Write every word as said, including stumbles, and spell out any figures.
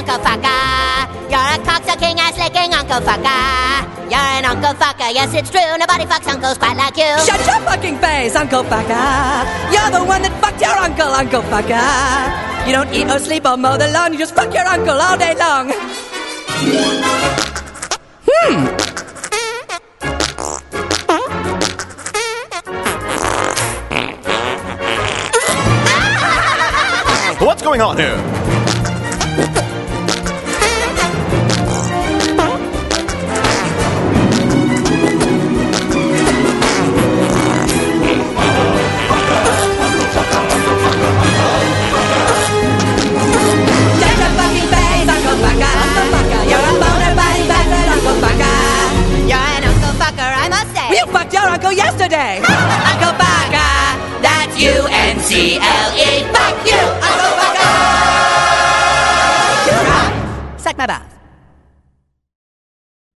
Uncle Fucker. You're a cocksucking, ass-licking Uncle Fucker. You're an Uncle Fucker, yes it's true. Nobody fucks uncles quite like you. Shut your fucking face, Uncle Fucker. You're the one that fucked your uncle, Uncle Fucker. You don't eat or sleep or mow the lawn. You just fuck your uncle all day long. Hmm. What's going on here? You fucked your uncle yesterday! Uncle Fucker! That's U N C L E! Fuck you, Uncle Fucker! Suck my butt.